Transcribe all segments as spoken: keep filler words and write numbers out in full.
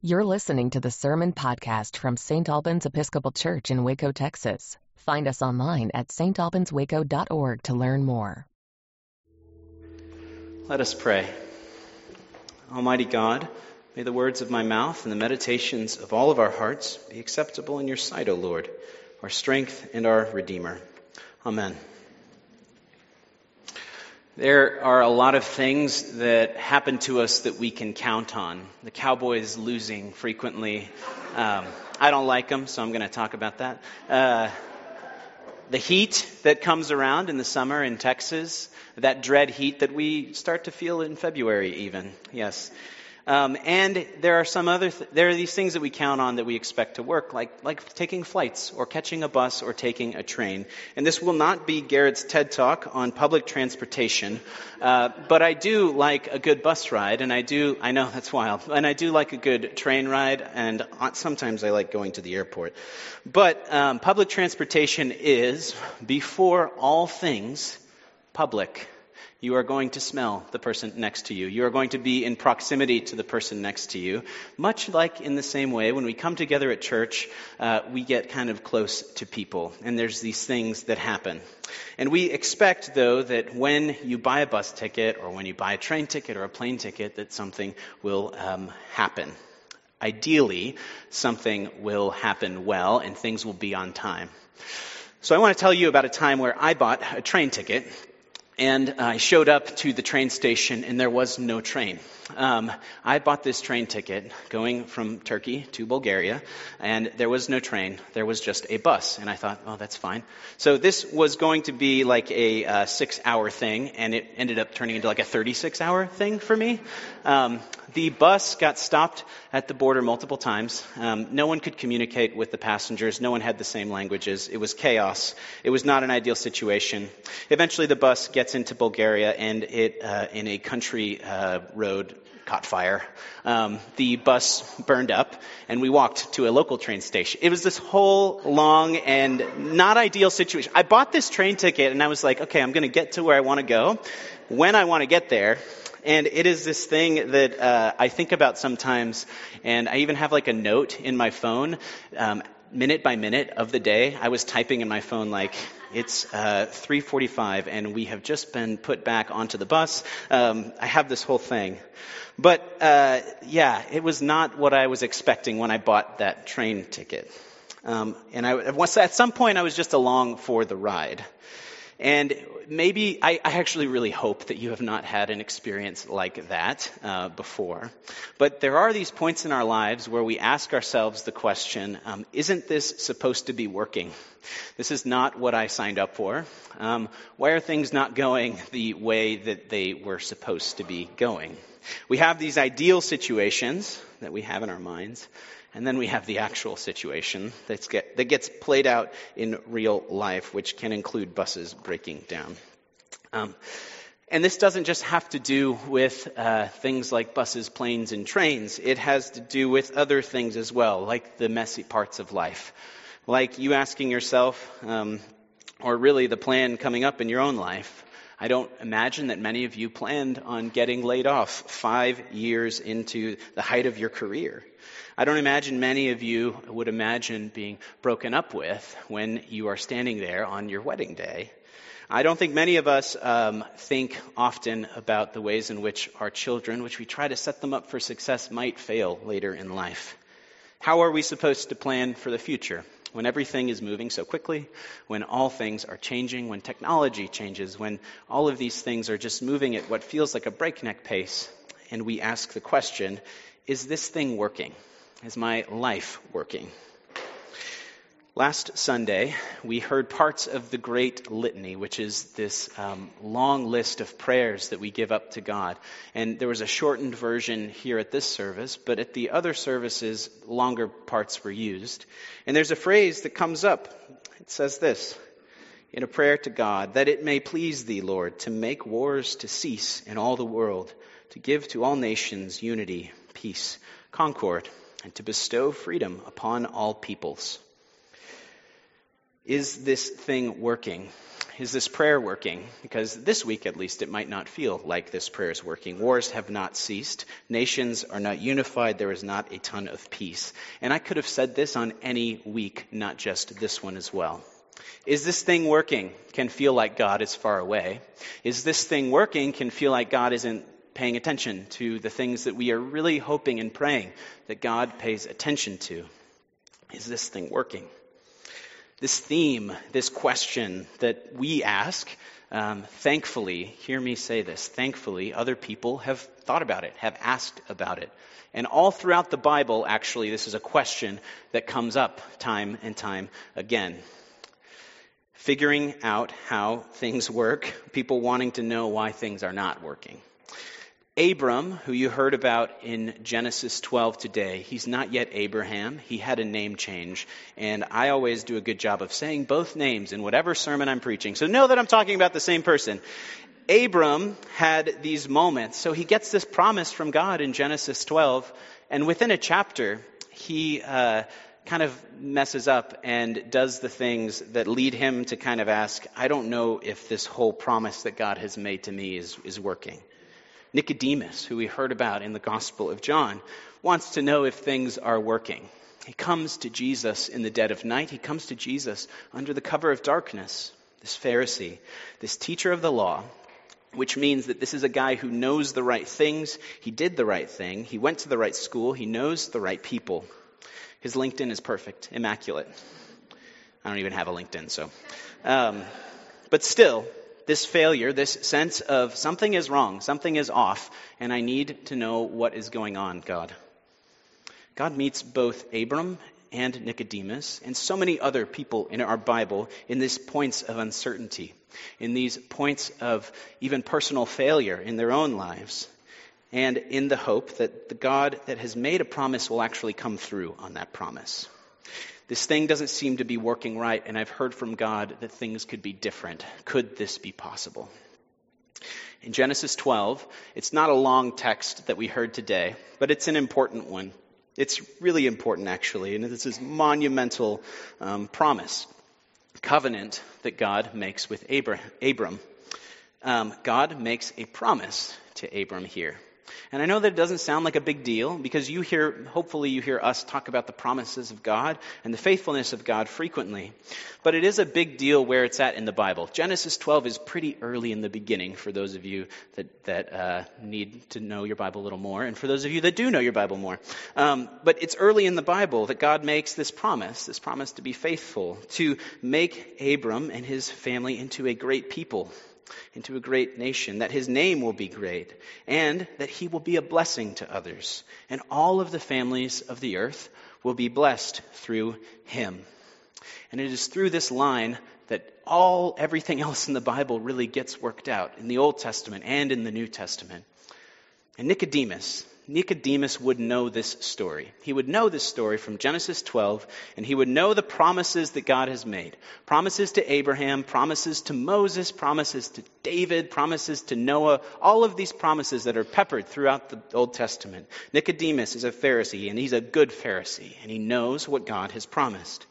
You're listening to the Sermon Podcast from Saint Albans Episcopal Church in Waco, Texas. Find us online at s t albans waco dot org to learn more. Let us pray. Almighty God, may the words of my mouth and the meditations of all of our hearts be acceptable in your sight, O Lord, our strength and our Redeemer. Amen. There are a lot of things that happen to us that we can count on. The Cowboys losing frequently. Um, I don't like them, so I'm going to talk about that. Uh, the heat that comes around in the summer in Texas, that dread heat that we start to feel in February even. Yes. Um, and there are some other, th- there are these things that we count on that we expect to work, like, like taking flights or catching a bus or taking a train. And this will not be Garrett's TED Talk on public transportation, uh, but I do like a good bus ride, and I do, I know that's wild, and I do like a good train ride, and sometimes I like going to the airport. But um, public transportation is, before all things, public. You are going to smell the person next to you. You are going to be in proximity to the person next to you. Much like in the same way, when we come together at church, uh, we get kind of close to people. And there's these things that happen. And we expect, though, that when you buy a bus ticket or when you buy a train ticket or a plane ticket, that something will um, happen. Ideally, something will happen well and things will be on time. So I want to tell you about a time where I bought a train ticket. And I showed up to the train station, and there was no train. Um, I bought this train ticket going from Turkey to Bulgaria, and there was no train. There was just a bus. And I thought, oh, that's fine. So this was going to be like a uh, six-hour thing, and it ended up turning into like a thirty-six hour thing for me. Um, the bus got stopped at the border multiple times. Um, no one could communicate with the passengers. No one had the same languages. It was chaos. It was not an ideal situation. Eventually, the bus gets into Bulgaria, and it, uh, in a country uh, road, caught fire. Um, the bus burned up, and we walked to a local train station. It was this whole long and not ideal situation. I bought this train ticket, and I was like, okay, I'm going to get to where I want to go when I want to get there. And it is this thing that uh, I think about sometimes, and I even have like a note in my phone, um, minute by minute of the day. I was typing in my phone like, it's uh, three forty-five, and we have just been put back onto the bus. Um, I have this whole thing. But, uh, yeah, it was not what I was expecting when I bought that train ticket. Um, and I, at some point, I was just along for the ride. And maybe, I, I actually really hope that you have not had an experience like that uh, before. But there are these points in our lives where we ask ourselves the question, um, isn't this supposed to be working? This is not what I signed up for. Um, why are things not going the way that they were supposed to be going? We have these ideal situations that we have in our minds. And then we have the actual situation that's get, that gets played out in real life, which can include buses breaking down. Um, and this doesn't just have to do with uh, things like buses, planes, and trains. It has to do with other things as well, like the messy parts of life. Like you asking yourself, um, or really the plan coming up in your own life. I don't imagine that many of you planned on getting laid off five years into the height of your career. I don't imagine many of you would imagine being broken up with when you are standing there on your wedding day. I don't think many of us um, think often about the ways in which our children, which we try to set them up for success, might fail later in life. How are we supposed to plan for the future when everything is moving so quickly, when all things are changing, when technology changes, when all of these things are just moving at what feels like a breakneck pace, and we ask the question, is this thing working? Is my life working? Last Sunday, we heard parts of the Great Litany, which is this um, long list of prayers that we give up to God. And there was a shortened version here at this service, but at the other services, longer parts were used. And there's a phrase that comes up. It says this, in a prayer to God, that it may please thee, Lord, to make wars to cease in all the world, to give to all nations unity, peace, concord, and to bestow freedom upon all peoples. Is this thing working? Is this prayer working? Because this week, at least, it might not feel like this prayer is working. Wars have not ceased. Nations are not unified. There is not a ton of peace. And I could have said this on any week, not just this one as well. Is this thing working? Can feel like God is far away. Is this thing working? Can feel like God isn't paying attention to the things that we are really hoping and praying that God pays attention to. Is this thing working? This theme, this question that we ask, um, thankfully, hear me say this, thankfully other people have thought about it, have asked about it. And all throughout the Bible, actually, this is a question that comes up time and time again. Figuring out how things work, people wanting to know why things are not working. Abram, who you heard about in Genesis twelve today, he's not yet Abraham. He had a name change. And I always do a good job of saying both names in whatever sermon I'm preaching. So know that I'm talking about the same person. Abram had these moments. So he gets this promise from God in Genesis twelve. And within a chapter, he uh, kind of messes up and does the things that lead him to kind of ask, I don't know if this whole promise that God has made to me is, is working. Nicodemus, who we heard about in the Gospel of John, wants to know if things are working. He comes to Jesus in the dead of night. He comes to Jesus under the cover of darkness. This Pharisee, this teacher of the law, which means that this is a guy who knows the right things. He did the right thing. He went to the right school. He knows the right people. His LinkedIn is perfect, immaculate. I don't even have a LinkedIn, so. Um, but still, this failure, this sense of something is wrong, something is off, and I need to know what is going on, God. God meets both Abram and Nicodemus and so many other people in our Bible in these points of uncertainty, in these points of even personal failure in their own lives, and in the hope that the God that has made a promise will actually come through on that promise. This thing doesn't seem to be working right, and I've heard from God that things could be different. Could this be possible? In Genesis twelve, it's not a long text that we heard today, but it's an important one. It's really important, actually, and this is monumental um, promise, covenant that God makes with Abraham. Abram. Um, God makes a promise to Abram here. And I know that it doesn't sound like a big deal because you hear, hopefully you hear us talk about the promises of God and the faithfulness of God frequently. But it is a big deal where it's at in the Bible. Genesis twelve is pretty early in the beginning for those of you that, that uh, need to know your Bible a little more, and for those of you that do know your Bible more. Um, but it's early in the Bible that God makes this promise, this promise to be faithful, to make Abram and his family into a great people, into a great nation, that his name will be great, and that he will be a blessing to others. And all of the families of the earth will be blessed through him. And it is through this line that all, everything else in the Bible really gets worked out, in the Old Testament and in the New Testament. And Nicodemus, Nicodemus would know this story. He would know this story from Genesis twelve, and he would know the promises that God has made. Promises to Abraham, promises to Moses, promises to David, promises to Noah, all of these promises that are peppered throughout the Old Testament. Nicodemus is a Pharisee, and he's a good Pharisee, and he knows what God has promised.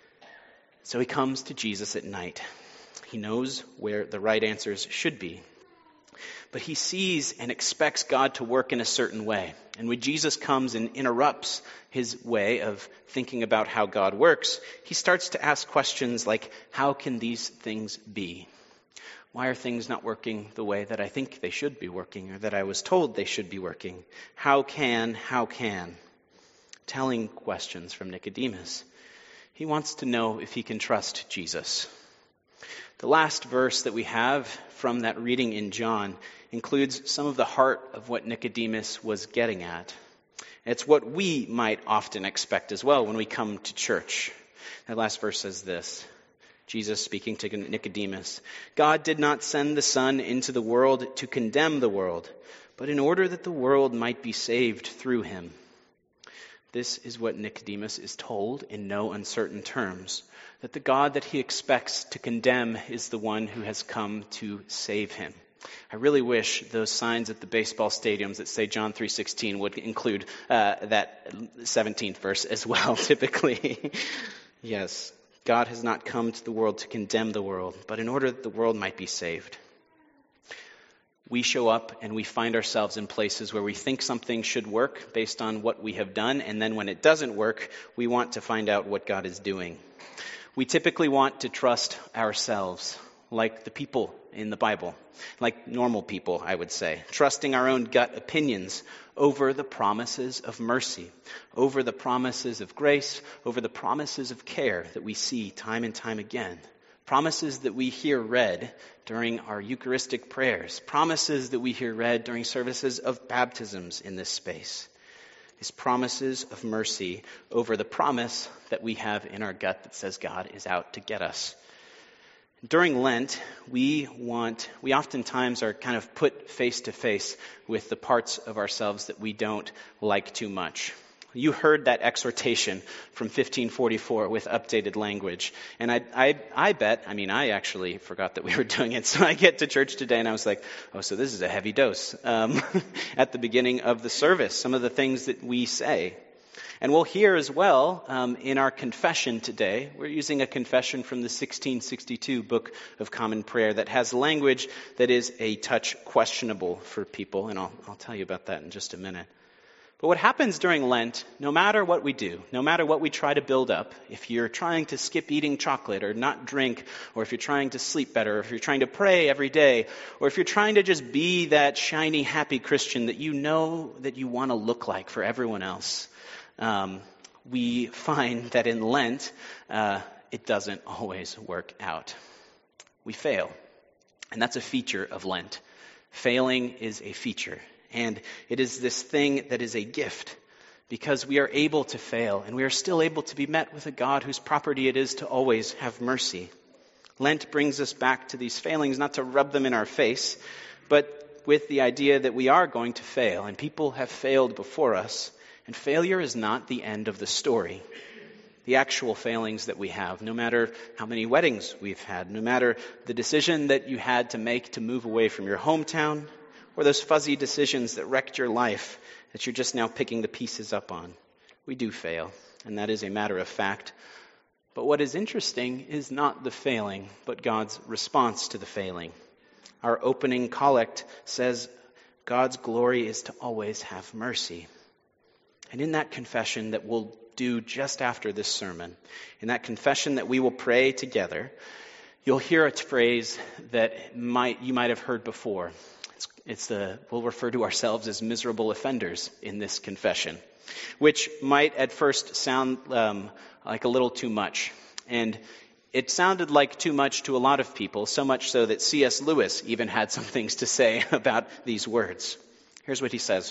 So he comes to Jesus at night. He knows where the right answers should be. But he sees and expects God to work in a certain way. And when Jesus comes and interrupts his way of thinking about how God works, he starts to ask questions like, how can these things be? Why are things not working the way that I think they should be working, or that I was told they should be working? How can, how can? Telling questions from Nicodemus. He wants to know if he can trust Jesus. The last verse that we have from that reading in John includes some of the heart of what Nicodemus was getting at. It's what we might often expect as well when we come to church. That last verse says this, Jesus speaking to Nicodemus, God did not send the Son into the world to condemn the world, but in order that the world might be saved through him. This is what Nicodemus is told in no uncertain terms, that the God that he expects to condemn is the one who has come to save him. I really wish those signs at the baseball stadiums that say John three sixteen would include uh, that seventeenth verse as well, typically. Yes. God has not come to the world to condemn the world, but in order that the world might be saved. We show up and we find ourselves in places where we think something should work based on what we have done, and then when it doesn't work, we want to find out what God is doing. We typically want to trust ourselves, like the people in the Bible, like normal people, I would say, trusting our own gut opinions over the promises of mercy, over the promises of grace, over the promises of care that we see time and time again. Promises that we hear read during our Eucharistic prayers. Promises that we hear read during services of baptisms in this space. These promises of mercy over the promise that we have in our gut that says God is out to get us. During Lent, we want, we oftentimes are kind of put face to face with the parts of ourselves that we don't like too much. You heard that exhortation from fifteen forty-four with updated language. And I, I, I bet, I mean, I actually forgot that we were doing it. So I get to church today and I was like, oh, so this is a heavy dose. Um, at the beginning of the service, some of the things that we say. And we'll hear as well um, in our confession today, we're using a confession from the sixteen sixty-two Book of Common Prayer that has language that is a touch questionable for people. And I'll, I'll tell you about that in just a minute. But what happens during Lent, no matter what we do, no matter what we try to build up, if you're trying to skip eating chocolate or not drink, or if you're trying to sleep better, or if you're trying to pray every day, or if you're trying to just be that shiny, happy Christian that you know that you want to look like for everyone else, um, we find that in Lent, uh, it doesn't always work out. We fail. And that's a feature of Lent. Failing is a feature. And it is this thing that is a gift because we are able to fail and we are still able to be met with a God whose property it is to always have mercy. Lent brings us back to these failings, not to rub them in our face, but with the idea that we are going to fail and people have failed before us. And failure is not the end of the story. The actual failings that we have, no matter how many weddings we've had, no matter the decision that you had to make to move away from your hometown, or those fuzzy decisions that wrecked your life that you're just now picking the pieces up on. We do fail, and that is a matter of fact. But what is interesting is not the failing, but God's response to the failing. Our opening collect says, God's glory is to always have mercy. And in that confession that we'll do just after this sermon, in that confession that we will pray together, you'll hear a phrase that might you might have heard before. It's, it's the, we'll refer to ourselves as miserable offenders in this confession, which might at first sound um, like a little too much. And it sounded like too much to a lot of people, so much so that C S Lewis even had some things to say about these words. Here's what he says.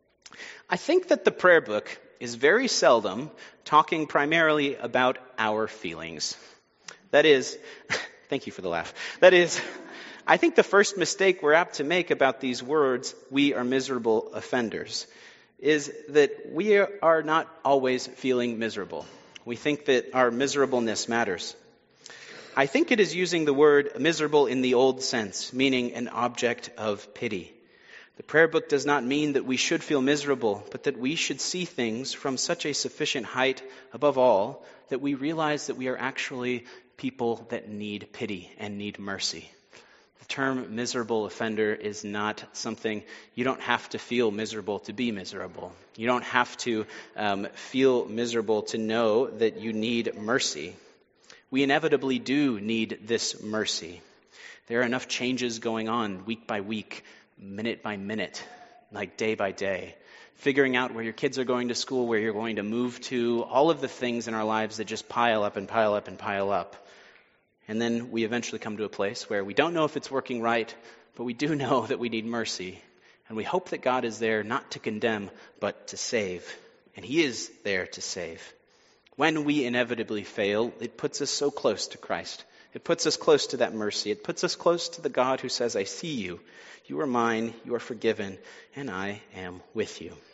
I think that the prayer book is very seldom talking primarily about our feelings. That is, thank you for the laugh. That is, I think the first mistake we're apt to make about these words, we are miserable offenders, is that we are not always feeling miserable. We think that our miserableness matters. I think it is using the word miserable in the old sense, meaning an object of pity. The prayer book does not mean that we should feel miserable, but that we should see things from such a sufficient height above all that we realize that we are actually people that need pity and need mercy. The term miserable offender is not something, you don't have to feel miserable to be miserable. You don't have to um, feel miserable to know that you need mercy. We inevitably do need this mercy. There are enough changes going on week by week, minute by minute, like day by day. Figuring out where your kids are going to school, where you're going to move to, all of the things in our lives that just pile up and pile up and pile up. And then we eventually come to a place where we don't know if it's working right, but we do know that we need mercy. And we hope that God is there not to condemn, but to save. And He is there to save. When we inevitably fail, it puts us so close to Christ. It puts us close to that mercy. It puts us close to the God who says, I see you. You are mine. You are forgiven. And I am with you.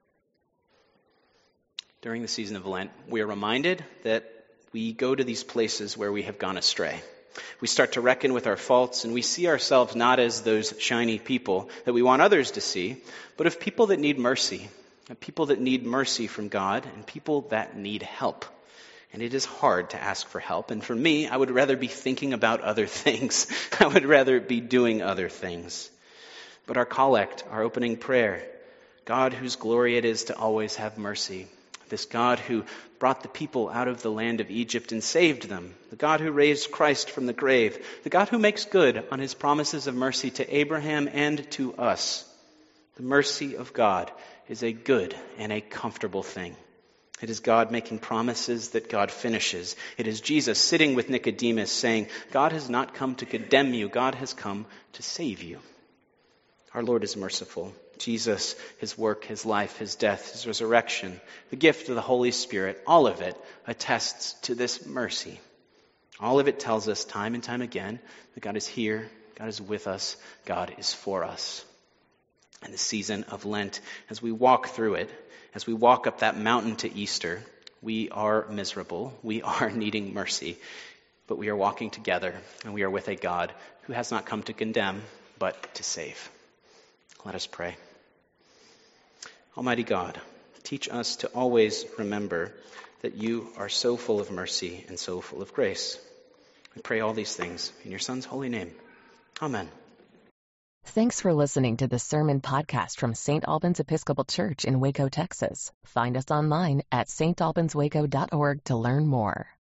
During the season of Lent, we are reminded that we go to these places where we have gone astray. We start to reckon with our faults, and we see ourselves not as those shiny people that we want others to see, but of people that need mercy, of people that need mercy from God, and people that need help. And it is hard to ask for help. And for me, I would rather be thinking about other things. I would rather be doing other things. But our collect, our opening prayer, God whose glory it is to always have mercy, this God who brought the people out of the land of Egypt and saved them, the God who raised Christ from the grave, the God who makes good on his promises of mercy to Abraham and to us. The mercy of God is a good and a comfortable thing. It is God making promises that God finishes. It is Jesus sitting with Nicodemus saying, God has not come to condemn you, God has come to save you. Our Lord is merciful. Jesus, his work, his life, his death, his resurrection, the gift of the Holy Spirit, all of it attests to this mercy. All of it tells us time and time again that God is here, God is with us, God is for us. In the season of Lent, as we walk through it, as we walk up that mountain to Easter, we are miserable, we are needing mercy, but we are walking together, and we are with a God who has not come to condemn, but to save. Let us pray. Almighty God, teach us to always remember that you are so full of mercy and so full of grace. We pray all these things in your Son's holy name. Amen. Thanks for listening to the Sermon Podcast from Saint Albans Episcopal Church in Waco, Texas. Find us online at s t albans waco dot org to learn more.